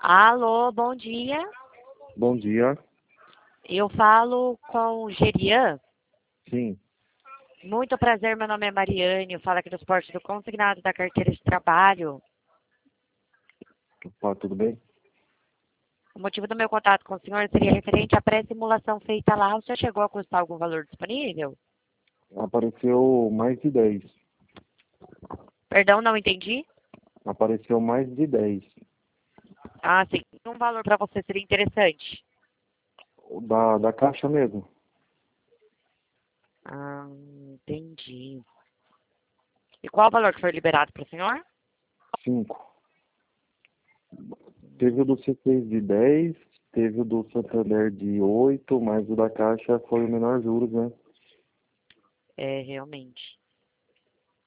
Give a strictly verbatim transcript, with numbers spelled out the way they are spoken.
Alô, bom dia. Bom dia. Eu falo com o Gerian. Sim. Muito prazer, meu nome é Mariane. Eu falo aqui do Esporte do Consignado da Carteira de Trabalho. Opa, tudo bem? O motivo do meu contato com o senhor seria referente à pré-simulação feita lá. O senhor chegou a custar algum valor disponível? Apareceu mais de dez. Perdão, não entendi. Apareceu mais de dez. Ah, sim. Um valor para você seria interessante. Da, da caixa mesmo. Ah, entendi. E qual o valor que foi liberado para o senhor? cinco. Teve o do C seis de dez, teve o do Santander de oito, mas o da caixa foi o menor juros, né? É, realmente.